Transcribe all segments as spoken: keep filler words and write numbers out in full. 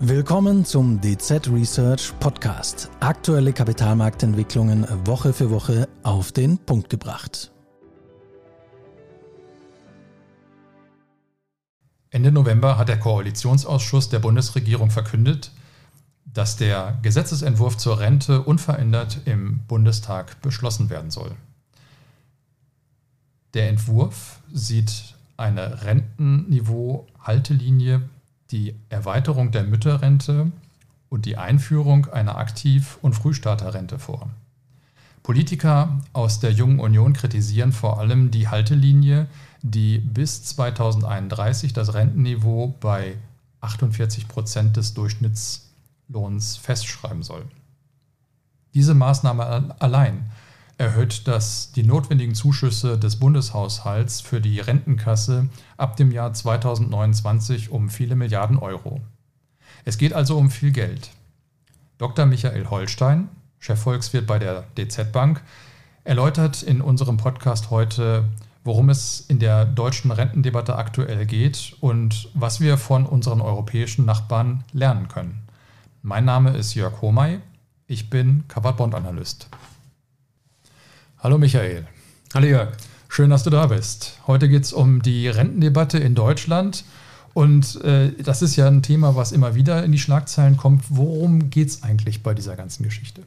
Willkommen zum D Z Research Podcast. Aktuelle Kapitalmarktentwicklungen Woche für Woche auf den Punkt gebracht. Ende November hat der Koalitionsausschuss der Bundesregierung verkündet, dass der Gesetzesentwurf zur Rente unverändert im Bundestag beschlossen werden soll. Der Entwurf sieht eine Rentenniveau-Haltelinie, die Erweiterung der Mütterrente und die Einführung einer Aktiv- und Frühstarterrente vor. Politiker aus der Jungen Union kritisieren vor allem die Haltelinie, die bis zweitausendeinunddreißig das Rentenniveau bei achtundvierzig Prozent des Durchschnittslohns festschreiben soll. Diese Maßnahme allein erhöht das, die notwendigen Zuschüsse des Bundeshaushalts für die Rentenkasse ab dem Jahr zweitausendneunundzwanzig um viele Milliarden Euro. Es geht also um viel Geld. Doktor Michael Holstein, Chefvolkswirt bei der D Z Bank, erläutert in unserem Podcast heute, worum es in der deutschen Rentendebatte aktuell geht und was wir von unseren europäischen Nachbarn lernen können. Mein Name ist Jörg Homay, ich bin Covered-Bond-Analyst. Hallo Michael. Hallo Jörg. Schön, dass du da bist. Heute geht es um die Rentendebatte in Deutschland und äh, das ist ja ein Thema, was immer wieder in die Schlagzeilen kommt. Worum geht es eigentlich bei dieser ganzen Geschichte?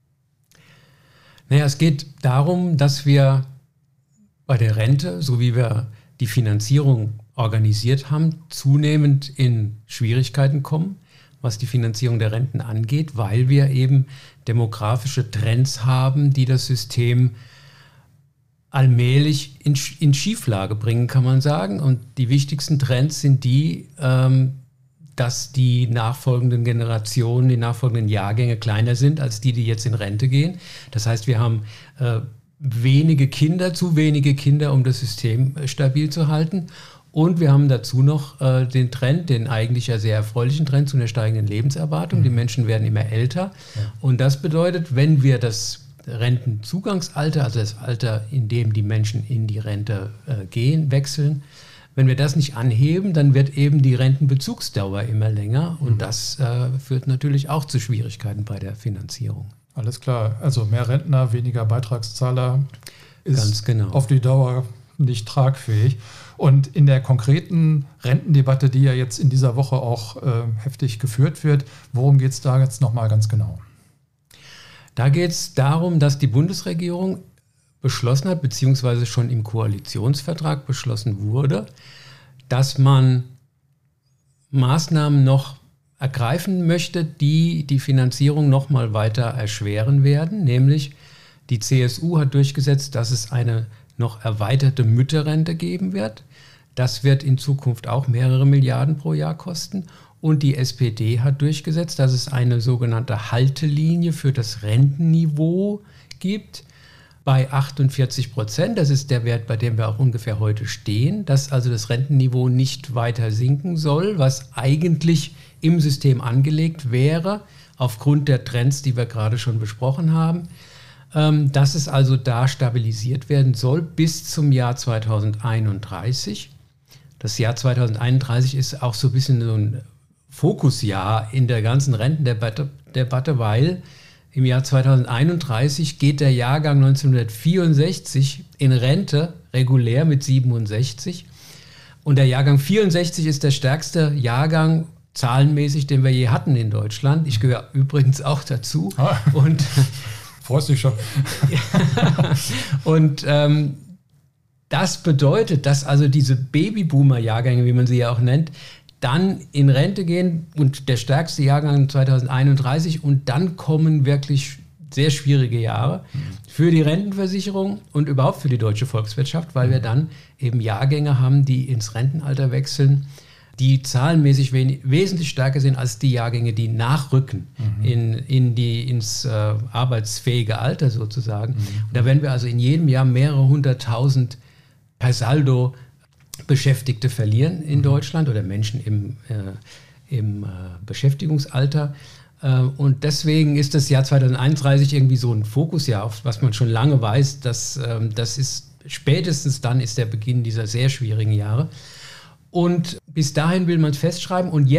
Naja, es geht darum, dass wir bei der Rente, so wie wir die Finanzierung organisiert haben, zunehmend in Schwierigkeiten kommen, was die Finanzierung der Renten angeht, weil wir eben demografische Trends haben, die das System allmählich in, in Schieflage bringen, kann man sagen. Und die wichtigsten Trends sind die, ähm, dass die nachfolgenden Generationen, die nachfolgenden Jahrgänge kleiner sind als die, die jetzt in Rente gehen. Das heißt, wir haben äh, wenige Kinder, zu wenige Kinder, um das System äh, stabil zu halten. Und wir haben dazu noch äh, den Trend, den eigentlich ja sehr erfreulichen Trend zu einer steigenden Lebenserwartung. Mhm. Die Menschen werden immer älter. Ja. Und das bedeutet, wenn wir das Rentenzugangsalter, also das Alter, in dem die Menschen in die Rente äh, gehen, wechseln, wenn wir das nicht anheben, dann wird eben die Rentenbezugsdauer immer länger. Und mhm. das äh, führt natürlich auch zu Schwierigkeiten bei der Finanzierung. Alles klar. Also mehr Rentner, weniger Beitragszahler ist Ganz genau. auf die Dauer nicht tragfähig. Und in der konkreten Rentendebatte, die ja jetzt in dieser Woche auch äh, heftig geführt wird, worum geht es da jetzt nochmal ganz genau? Da geht es darum, dass die Bundesregierung beschlossen hat, beziehungsweise schon im Koalitionsvertrag beschlossen wurde, dass man Maßnahmen noch ergreifen möchte, die die Finanzierung noch mal weiter erschweren werden. Nämlich die C S U hat durchgesetzt, dass es eine noch erweiterte Mütterrente geben wird. Das wird in Zukunft auch mehrere Milliarden pro Jahr kosten. Und die S P D hat durchgesetzt, dass es eine sogenannte Haltelinie für das Rentenniveau gibt bei achtundvierzig Prozent. Das ist der Wert, bei dem wir auch ungefähr heute stehen, dass also das Rentenniveau nicht weiter sinken soll, was eigentlich im System angelegt wäre, aufgrund der Trends, die wir gerade schon besprochen haben. Dass es also da stabilisiert werden soll bis zum Jahr zweitausendeinunddreißig. Das Jahr zweitausendeinunddreißig ist auch so ein bisschen so ein Fokusjahr in der ganzen Rentendebatte, Debatte, weil im Jahr zweitausendeinunddreißig geht der Jahrgang neunzehnhundertvierundsechzig in Rente regulär mit siebenundsechzig. Und der Jahrgang vierundsechzig ist der stärkste Jahrgang zahlenmäßig, den wir je hatten in Deutschland. Ich gehöre übrigens auch dazu. Ah. Und freust dich schon. Und ähm, das bedeutet, dass also diese Babyboomer-Jahrgänge, wie man sie ja auch nennt, dann in Rente gehen und der stärkste Jahrgang zweitausendeinunddreißig und dann kommen wirklich sehr schwierige Jahre für die Rentenversicherung und überhaupt für die deutsche Volkswirtschaft, weil wir dann eben Jahrgänge haben, die ins Rentenalter wechseln, die zahlenmäßig wenig, wesentlich stärker sind als die Jahrgänge, die nachrücken mhm. in, in die, ins äh, arbeitsfähige Alter sozusagen. Mhm. Und da werden wir also in jedem Jahr mehrere hunderttausend per Saldo Beschäftigte verlieren in mhm. Deutschland oder Menschen im, äh, im äh, Beschäftigungsalter. Äh, und deswegen ist das Jahr zweitausendeinunddreißig irgendwie so ein Fokusjahr, auf was man schon lange weiß, dass äh, das ist spätestens dann ist der Beginn dieser sehr schwierigen Jahre. Und bis dahin will man es festschreiben. Und jetzt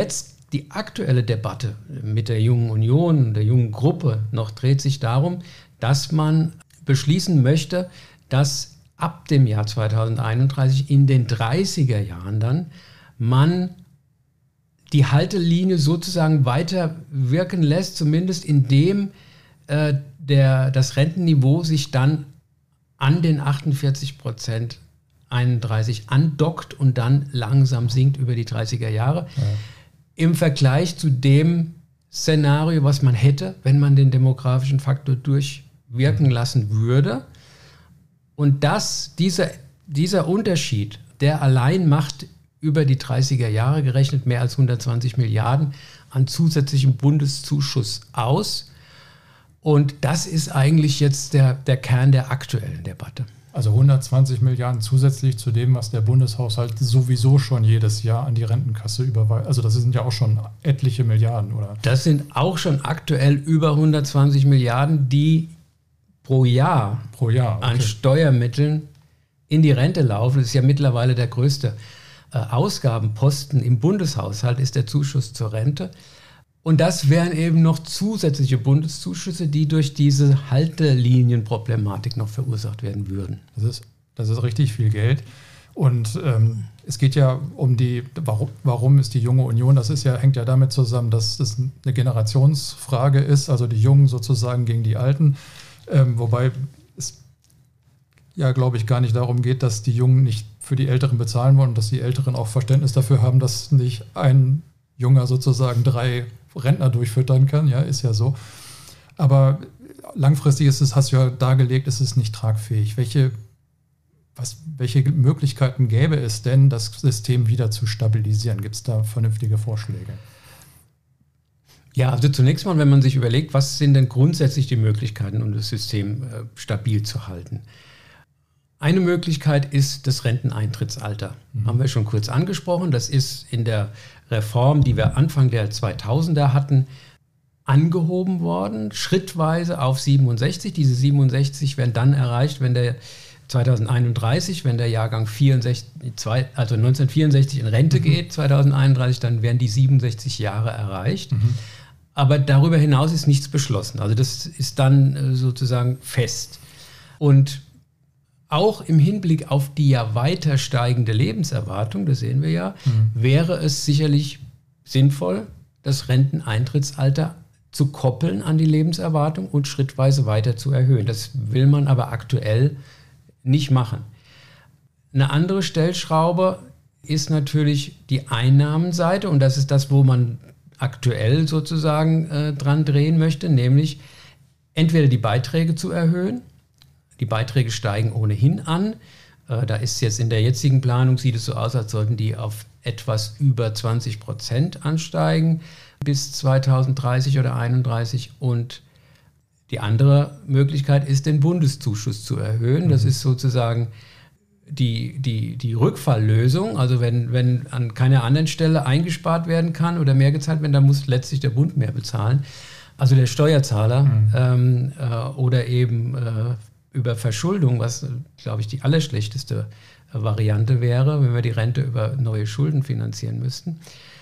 die aktuelle Debatte mit der Jungen Union, der Jungen Gruppe noch dreht sich darum, dass man beschließen möchte, dass ab dem Jahr zweitausendeinunddreißig in den dreißiger Jahren dann man die Haltelinie sozusagen weiter wirken lässt, zumindest indem äh, der, das Rentenniveau sich dann an den achtundvierzig Prozent einunddreißig andockt und dann langsam sinkt über die dreißiger Jahre. Ja. Im Vergleich zu dem Szenario, was man hätte, wenn man den demografischen Faktor durchwirken lassen würde. Und das, dieser, dieser Unterschied, der allein macht über die dreißiger Jahre gerechnet mehr als hundertzwanzig Milliarden an zusätzlichem Bundeszuschuss aus. Und das ist eigentlich jetzt der, der Kern der aktuellen Debatte. Also hundertzwanzig Milliarden zusätzlich zu dem, was der Bundeshaushalt sowieso schon jedes Jahr an die Rentenkasse überweist. Also das sind ja auch schon etliche Milliarden, oder? Das sind auch schon aktuell über hundertzwanzig Milliarden, die pro Jahr, pro Jahr okay. an Steuermitteln in die Rente laufen. Das ist ja mittlerweile der größte äh, Ausgabenposten im Bundeshaushalt, ist der Zuschuss zur Rente. Und das wären eben noch zusätzliche Bundeszuschüsse, die durch diese Haltelinienproblematik noch verursacht werden würden. Das ist, das ist richtig viel Geld. Und ähm, es geht ja um die, warum, warum ist die Junge Union? Das ist ja, hängt ja damit zusammen, dass das eine Generationsfrage ist, also die Jungen sozusagen gegen die Alten. Ähm, wobei es ja, glaube ich, gar nicht darum geht, dass die Jungen nicht für die Älteren bezahlen wollen und dass die Älteren auch Verständnis dafür haben, dass nicht ein Junger sozusagen drei Rentner durchfüttern kann, ja, ist ja so. Aber langfristig ist es, hast du ja dargelegt, ist es nicht tragfähig. Welche, was, welche Möglichkeiten gäbe es denn, das System wieder zu stabilisieren? Gibt es da vernünftige Vorschläge? Ja, also zunächst mal, wenn man sich überlegt, was sind denn grundsätzlich die Möglichkeiten, um das System äh, stabil zu halten? Eine Möglichkeit ist das Renteneintrittsalter. Mhm. Haben wir schon kurz angesprochen. Das ist in der Reform, die wir Anfang der zweitausender hatten, angehoben worden, schrittweise auf siebenundsechzig. Diese siebenundsechzig werden dann erreicht, wenn der zweitausendeinunddreißig, wenn der Jahrgang vierundsechzig, also neunzehnhundertvierundsechzig in Rente mhm. geht, zweitausendeinunddreißig, dann werden die siebenundsechzig Jahre erreicht. Mhm. Aber darüber hinaus ist nichts beschlossen. Also das ist dann sozusagen fest. Und auch im Hinblick auf die ja weiter steigende Lebenserwartung, das sehen wir ja, mhm. wäre es sicherlich sinnvoll, das Renteneintrittsalter zu koppeln an die Lebenserwartung und schrittweise weiter zu erhöhen. Das will man aber aktuell nicht machen. Eine andere Stellschraube ist natürlich die Einnahmenseite und das ist das, wo man aktuell sozusagen äh, dran drehen möchte, nämlich entweder die Beiträge zu erhöhen. Die Beiträge steigen ohnehin an. Äh, da ist jetzt in der jetzigen Planung, sieht es so aus, als sollten die auf etwas über zwanzig Prozent ansteigen bis zweitausenddreißig oder einunddreißig. Und die andere Möglichkeit ist, den Bundeszuschuss zu erhöhen. Mhm. Das ist sozusagen die, die, die Rückfalllösung. Also wenn, wenn an keiner anderen Stelle eingespart werden kann oder mehr gezahlt werden, dann muss letztlich der Bund mehr bezahlen. Also der Steuerzahler mhm. ähm, äh, oder eben äh, über Verschuldung, was, glaube ich, die allerschlechteste Variante wäre, wenn wir die Rente über neue Schulden finanzieren müssten.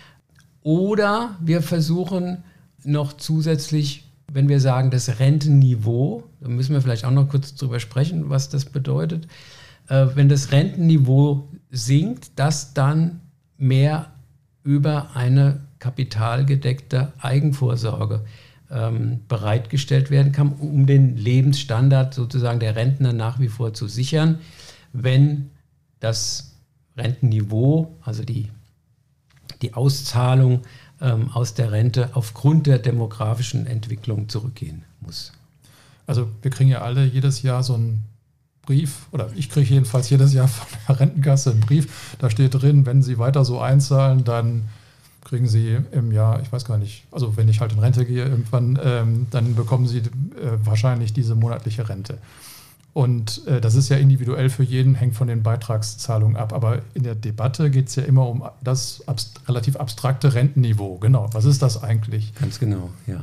Oder wir versuchen noch zusätzlich, wenn wir sagen, das Rentenniveau, da müssen wir vielleicht auch noch kurz drüber sprechen, was das bedeutet, äh, wenn das Rentenniveau sinkt, dass dann mehr über eine kapitalgedeckte Eigenvorsorge ähm, bereitgestellt werden kann, um den Lebensstandard sozusagen der Rentner nach wie vor zu sichern, wenn das Rentenniveau, also die, die Auszahlung ähm, aus der Rente aufgrund der demografischen Entwicklung zurückgehen muss. Also wir kriegen ja alle jedes Jahr so einen Brief, oder ich kriege jedenfalls jedes Jahr von der Rentenkasse einen Brief, da steht drin, wenn Sie weiter so einzahlen, dann kriegen Sie im Jahr, ich weiß gar nicht, also wenn ich halt in Rente gehe irgendwann, ähm, dann bekommen Sie äh, wahrscheinlich diese monatliche Rente. Und äh, das ist ja individuell für jeden, hängt von den Beitragszahlungen ab. Aber in der Debatte geht es ja immer um das abst- relativ abstrakte Rentenniveau. Genau, was ist das eigentlich? Ganz genau, ja.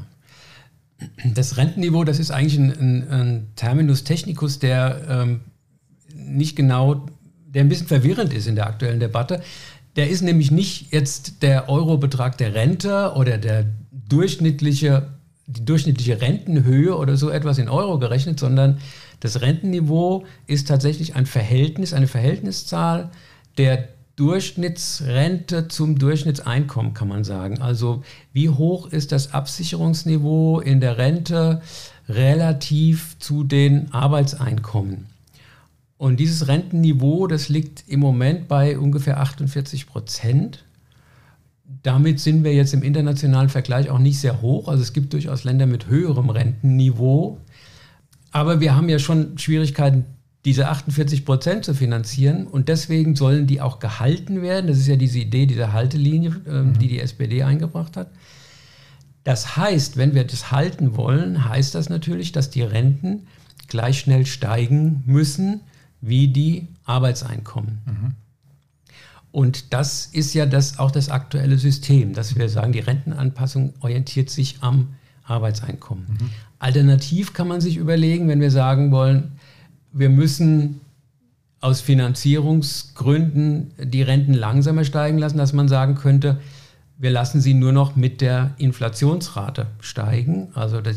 Das Rentenniveau, das ist eigentlich ein, ein, ein Terminus technicus, der ähm, nicht genau, der ein bisschen verwirrend ist in der aktuellen Debatte. Der ist nämlich nicht jetzt der Eurobetrag der Rente oder der durchschnittliche, die durchschnittliche Rentenhöhe oder so etwas in Euro gerechnet, sondern das Rentenniveau ist tatsächlich ein Verhältnis, eine Verhältniszahl der Durchschnittsrente zum Durchschnittseinkommen, kann man sagen. Also wie hoch ist das Absicherungsniveau in der Rente relativ zu den Arbeitseinkommen? Und dieses Rentenniveau, das liegt im Moment bei ungefähr achtundvierzig Prozent. Damit sind wir jetzt im internationalen Vergleich auch nicht sehr hoch. Also es gibt durchaus Länder mit höherem Rentenniveau. Aber wir haben ja schon Schwierigkeiten, diese achtundvierzig Prozent zu finanzieren. Und deswegen sollen die auch gehalten werden. Das ist ja diese Idee dieser Haltelinie, äh, die die S P D eingebracht hat. Das heißt, wenn wir das halten wollen, heißt das natürlich, dass die Renten gleich schnell steigen müssen wie die Arbeitseinkommen. Mhm. Und das ist ja das, auch das aktuelle System, dass wir sagen, die Rentenanpassung orientiert sich am Arbeitseinkommen. Mhm. Alternativ kann man sich überlegen, wenn wir sagen wollen, wir müssen aus Finanzierungsgründen die Renten langsamer steigen lassen, dass man sagen könnte, wir lassen sie nur noch mit der Inflationsrate steigen. Also das,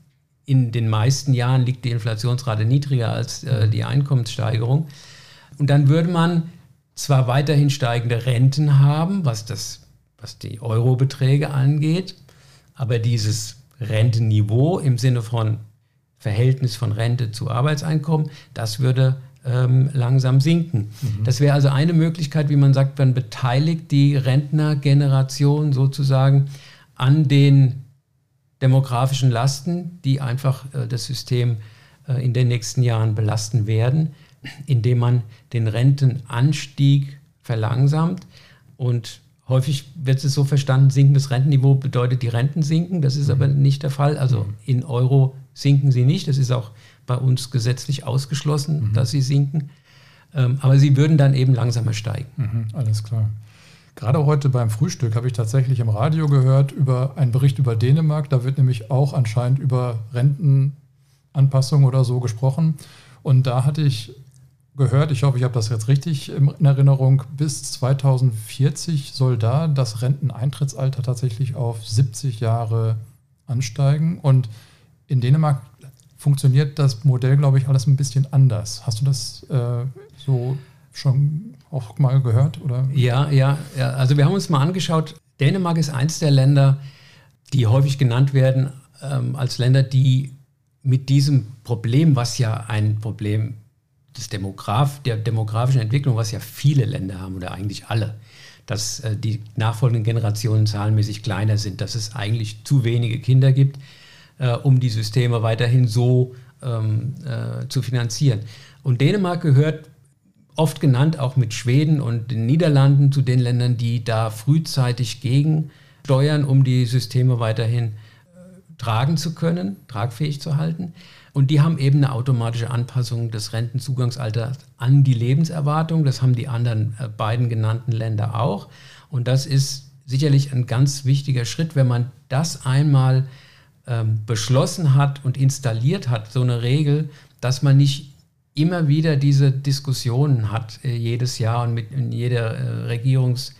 in den meisten Jahren liegt die Inflationsrate niedriger als äh, die Einkommenssteigerung. Und dann würde man zwar weiterhin steigende Renten haben, was, das, was die Eurobeträge angeht, aber dieses Rentenniveau im Sinne von Verhältnis von Rente zu Arbeitseinkommen, das würde ähm, langsam sinken. Mhm. Das wäre also eine Möglichkeit, wie man sagt, man beteiligt die Rentnergeneration sozusagen an den demografischen Lasten, die einfach äh, das System äh, in den nächsten Jahren belasten werden, indem man den Rentenanstieg verlangsamt. Und häufig wird es so verstanden, sinkendes Rentenniveau bedeutet, die Renten sinken. Das ist mhm. aber nicht der Fall. Also in Euro sinken sie nicht. Das ist auch bei uns gesetzlich ausgeschlossen, mhm. dass sie sinken. Ähm, aber sie würden dann eben langsamer steigen. Mhm, alles klar. Gerade heute beim Frühstück habe ich tatsächlich im Radio gehört über einen Bericht über Dänemark. Da wird nämlich auch anscheinend über Rentenanpassung oder so gesprochen. Und da hatte ich gehört, ich hoffe, ich habe das jetzt richtig in Erinnerung, bis zweitausendvierzig soll da das Renteneintrittsalter tatsächlich auf siebzig Jahre ansteigen. Und in Dänemark funktioniert das Modell, glaube ich, alles ein bisschen anders. Hast du das äh, so schon auch mal gehört? Oder? Ja, ja, ja, also wir haben uns mal angeschaut, Dänemark ist eins der Länder, die häufig genannt werden ähm, als Länder, die mit diesem Problem, was ja ein Problem des Demograf, der demografischen Entwicklung, was ja viele Länder haben oder eigentlich alle, dass äh, die nachfolgenden Generationen zahlenmäßig kleiner sind, dass es eigentlich zu wenige Kinder gibt, äh, um die Systeme weiterhin so ähm, äh, zu finanzieren. Und Dänemark gehört oft genannt auch mit Schweden und den Niederlanden zu den Ländern, die da frühzeitig gegensteuern, um die Systeme weiterhin äh, tragen zu können, tragfähig zu halten. Und die haben eben eine automatische Anpassung des Rentenzugangsalters an die Lebenserwartung. Das haben die anderen äh, beiden genannten Länder auch. Und das ist sicherlich ein ganz wichtiger Schritt, wenn man das einmal ähm, beschlossen hat und installiert hat, so eine Regel, dass man nicht immer wieder diese Diskussionen hat, äh, jedes Jahr und mit in jeder äh, Regierungs,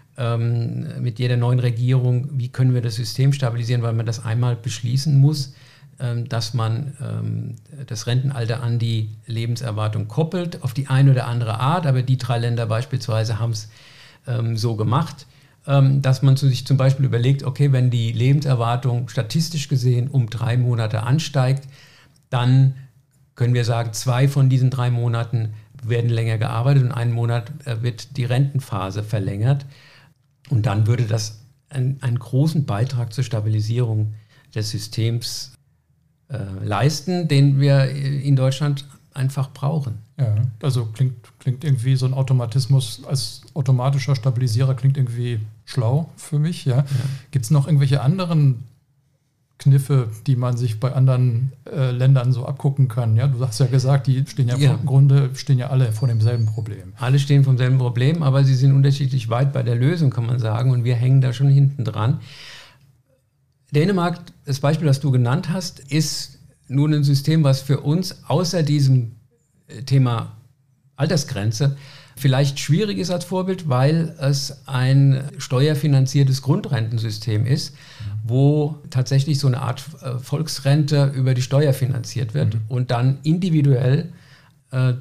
ähm, mit jeder neuen Regierung, wie können wir das System stabilisieren, weil man das einmal beschließen muss, ähm, dass man ähm, das Rentenalter an die Lebenserwartung koppelt, auf die eine oder andere Art, aber die drei Länder beispielsweise haben es ähm, so gemacht, ähm, dass man sich zum Beispiel überlegt, okay, wenn die Lebenserwartung statistisch gesehen um drei Monate ansteigt, dann können wir sagen, zwei von diesen drei Monaten werden länger gearbeitet und einen Monat wird die Rentenphase verlängert. Und dann würde das einen, einen großen Beitrag zur Stabilisierung des Systems äh, leisten, den wir in Deutschland einfach brauchen. Ja, also klingt, klingt irgendwie so ein Automatismus als automatischer Stabilisierer klingt irgendwie schlau für mich. Ja. Ja. Gibt es noch irgendwelche anderen Kniffe, die man sich bei anderen äh, Ländern so abgucken kann? Ja, du hast ja gesagt, die stehen ja, ja. im Grunde stehen ja alle vor demselben Problem. Alle stehen vor demselben Problem, aber sie sind unterschiedlich weit bei der Lösung, kann man sagen, und wir hängen da schon hinten dran. Dänemark, das Beispiel, das du genannt hast, ist nun ein System, was für uns außer diesem Thema Altersgrenze vielleicht schwierig ist als Vorbild, weil es ein steuerfinanziertes Grundrentensystem ist, wo tatsächlich so eine Art Volksrente über die Steuer finanziert wird mhm. und dann individuell äh,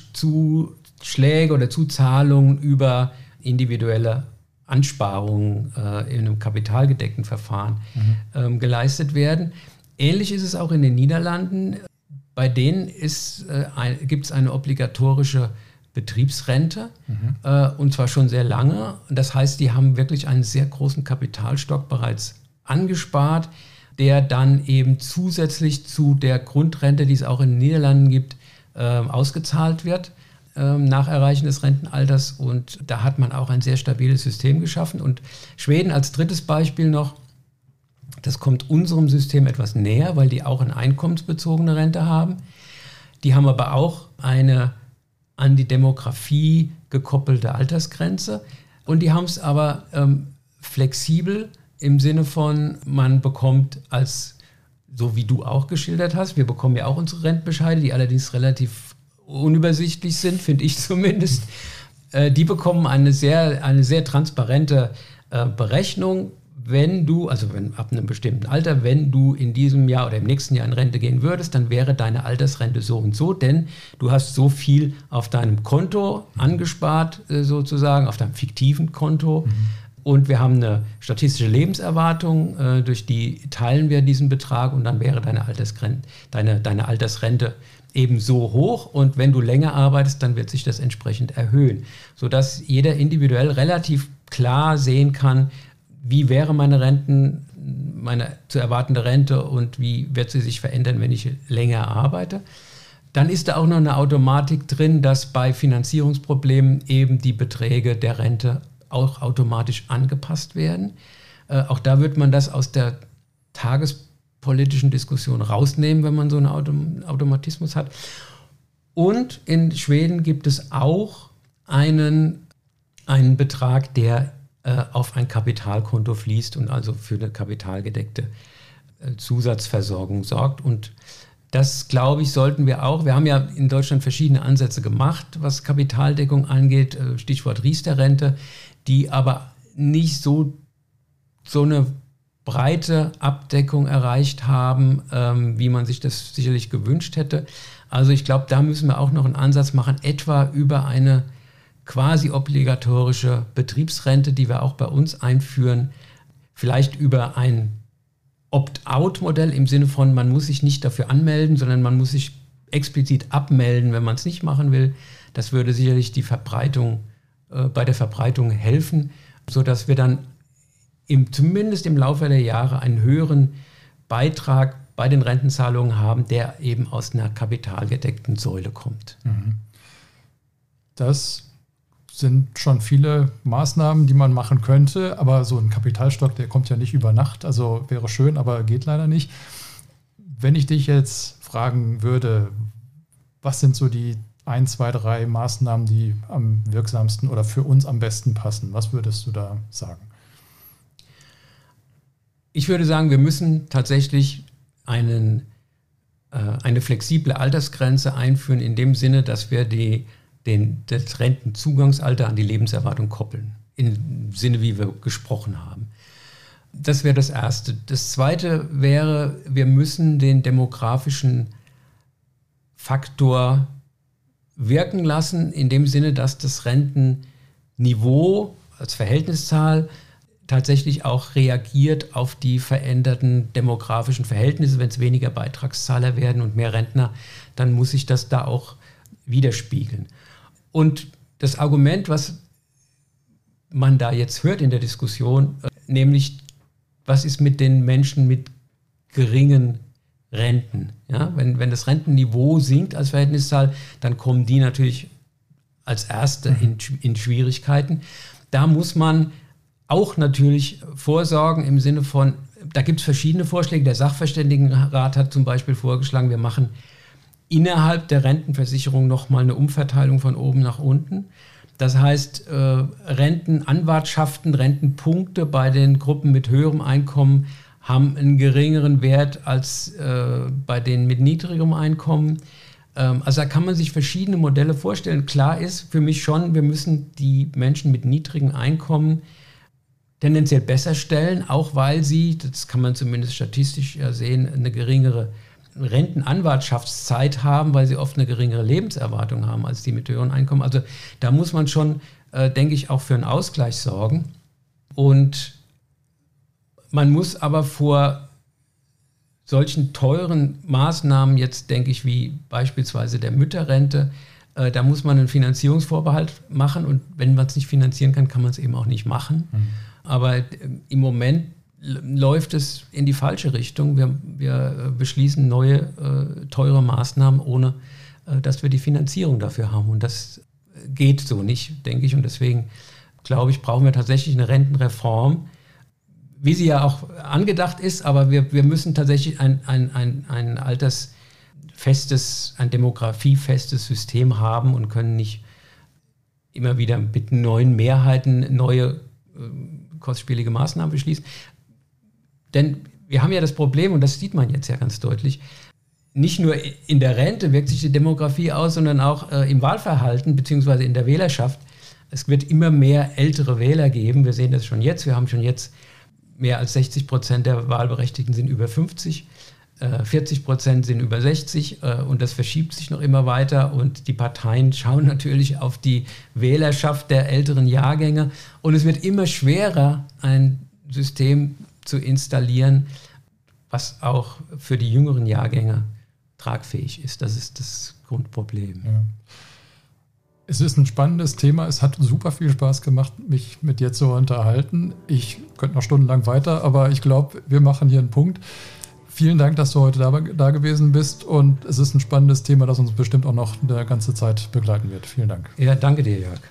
Zuschläge oder Zuzahlungen über individuelle Ansparungen äh, in einem kapitalgedeckten Verfahren mhm. ähm, geleistet werden. Ähnlich ist es auch in den Niederlanden. Bei denen äh, gibt es eine obligatorische Betriebsrente mhm. äh, und zwar schon sehr lange. Das heißt, die haben wirklich einen sehr großen Kapitalstock bereits angespart, der dann eben zusätzlich zu der Grundrente, die es auch in den Niederlanden gibt, äh, ausgezahlt wird äh, nach Erreichen des Rentenalters. Und da hat man auch ein sehr stabiles System geschaffen. Und Schweden als drittes Beispiel noch, das kommt unserem System etwas näher, weil die auch eine einkommensbezogene Rente haben. Die haben aber auch eine an die Demografie gekoppelte Altersgrenze. Und die haben es aber ähm, flexibel im Sinne von, man bekommt als, so wie du auch geschildert hast, wir bekommen ja auch unsere Rentenbescheide, die allerdings relativ unübersichtlich sind, finde ich zumindest. Äh, die bekommen eine sehr, eine sehr transparente äh, Berechnung. Wenn du, also wenn, ab einem bestimmten Alter, wenn du in diesem Jahr oder im nächsten Jahr in Rente gehen würdest, dann wäre deine Altersrente so und so, denn du hast so viel auf deinem Konto angespart, äh, sozusagen, auf deinem fiktiven Konto. Mhm. Und wir haben eine statistische Lebenserwartung, äh, durch die teilen wir diesen Betrag und dann wäre deine Altersgrenze, deine, deine Altersrente eben so hoch. Und wenn du länger arbeitest, dann wird sich das entsprechend erhöhen, sodass jeder individuell relativ klar sehen kann, wie wäre meine Renten, meine zu erwartende Rente und wie wird sie sich verändern, wenn ich länger arbeite. Dann ist da auch noch eine Automatik drin, dass bei Finanzierungsproblemen eben die Beträge der Rente auch automatisch angepasst werden. Äh, auch da wird man das aus der tagespolitischen Diskussion rausnehmen, wenn man so einen Autom- Automatismus hat. Und in Schweden gibt es auch einen, einen Betrag, der auf ein Kapitalkonto fließt und also für eine kapitalgedeckte Zusatzversorgung sorgt. Und das, glaube ich, sollten wir auch. Wir haben ja in Deutschland verschiedene Ansätze gemacht, was Kapitaldeckung angeht, Stichwort Riester-Rente, die aber nicht so, so eine breite Abdeckung erreicht haben, ähm, wie man sich das sicherlich gewünscht hätte. Also ich glaube, da müssen wir auch noch einen Ansatz machen, etwa über eine quasi obligatorische Betriebsrente, die wir auch bei uns einführen, vielleicht über ein Opt-out-Modell im Sinne von, man muss sich nicht dafür anmelden, sondern man muss sich explizit abmelden, wenn man es nicht machen will. Das würde sicherlich die Verbreitung, äh, bei der Verbreitung helfen, sodass wir dann im, zumindest im Laufe der Jahre einen höheren Beitrag bei den Rentenzahlungen haben, der eben aus einer kapitalgedeckten Säule kommt. Das sind schon viele Maßnahmen, die man machen könnte, aber so ein Kapitalstock, der kommt ja nicht über Nacht, also wäre schön, aber geht leider nicht. Wenn ich dich jetzt fragen würde, was sind so die ein, zwei, drei Maßnahmen, die am wirksamsten oder für uns am besten passen, was würdest du da sagen? Ich würde sagen, wir müssen tatsächlich einen, äh, eine flexible Altersgrenze einführen, in dem Sinne, dass wir die Den, das Rentenzugangsalter an die Lebenserwartung koppeln, im Sinne, wie wir gesprochen haben. Das wäre das Erste. Das Zweite wäre, wir müssen den demografischen Faktor wirken lassen, in dem Sinne, dass das Rentenniveau als Verhältniszahl tatsächlich auch reagiert auf die veränderten demografischen Verhältnisse. Wenn es weniger Beitragszahler werden und mehr Rentner, dann muss sich das da auch widerspiegeln. Und das Argument, was man da jetzt hört in der Diskussion, nämlich, was ist mit den Menschen mit geringen Renten? Ja, wenn, wenn das Rentenniveau sinkt als Verhältniszahl, dann kommen die natürlich als Erste in, in Schwierigkeiten. Da muss man auch natürlich vorsorgen im Sinne von, da gibt es verschiedene Vorschläge. Der Sachverständigenrat hat zum Beispiel vorgeschlagen, wir machen innerhalb der Rentenversicherung nochmal eine Umverteilung von oben nach unten. Das heißt, äh, Rentenanwartschaften, Rentenpunkte bei den Gruppen mit höherem Einkommen haben einen geringeren Wert als äh, bei denen mit niedrigem Einkommen. Also da kann man sich verschiedene Modelle vorstellen. Klar ist für mich schon, wir müssen die Menschen mit niedrigen Einkommen tendenziell besser stellen, auch weil sie, das kann man zumindest statistisch ja sehen, eine geringere Rentenanwartschaftszeit haben, weil sie oft eine geringere Lebenserwartung haben als die mit höheren Einkommen. Also da muss man schon, äh, denke ich, auch für einen Ausgleich sorgen. Und man muss aber vor solchen teuren Maßnahmen jetzt, denke ich, wie beispielsweise der Mütterrente, äh, da muss man einen Finanzierungsvorbehalt machen und wenn man es nicht finanzieren kann, kann man es eben auch nicht machen. Mhm. Aber äh, im Moment läuft es in die falsche Richtung. Wir, wir beschließen neue, äh, teure Maßnahmen, ohne äh, dass wir die Finanzierung dafür haben. Und das geht so nicht, denke ich. Und deswegen, glaube ich, brauchen wir tatsächlich eine Rentenreform, wie sie ja auch angedacht ist, aber wir, wir müssen tatsächlich ein, ein, ein, ein altersfestes, ein demografiefestes System haben und können nicht immer wieder mit neuen Mehrheiten neue äh, kostspielige Maßnahmen beschließen. Denn wir haben ja das Problem, und das sieht man jetzt ja ganz deutlich, nicht nur in der Rente wirkt sich die Demografie aus, sondern auch äh, im Wahlverhalten bzw. in der Wählerschaft. Es wird immer mehr ältere Wähler geben. Wir sehen das schon jetzt. Wir haben schon jetzt mehr als sechzig Prozent der Wahlberechtigten sind über fünfzig, äh, vierzig Prozent sind über sechzig äh, und das verschiebt sich noch immer weiter und die Parteien schauen natürlich auf die Wählerschaft der älteren Jahrgänge und es wird immer schwerer, ein System zu installieren, was auch für die jüngeren Jahrgänge tragfähig ist. Das ist das Grundproblem. Ja. Es ist ein spannendes Thema. Es hat super viel Spaß gemacht, mich mit dir zu unterhalten. Ich könnte noch stundenlang weiter, aber ich glaube, wir machen hier einen Punkt. Vielen Dank, dass du heute da, da gewesen bist und es ist ein spannendes Thema, das uns bestimmt auch noch eine ganze Zeit begleiten wird. Vielen Dank. Ja, danke dir, Jörg.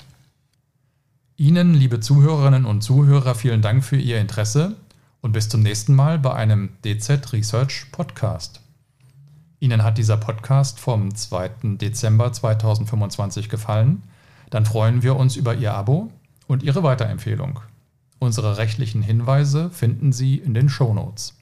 Ihnen, liebe Zuhörerinnen und Zuhörer, vielen Dank für Ihr Interesse und bis zum nächsten Mal bei einem D Z Research Podcast. Ihnen hat dieser Podcast vom zweiten Dezember zweitausendfünfundzwanzig gefallen? Dann freuen wir uns über Ihr Abo und Ihre Weiterempfehlung. Unsere rechtlichen Hinweise finden Sie in den Shownotes.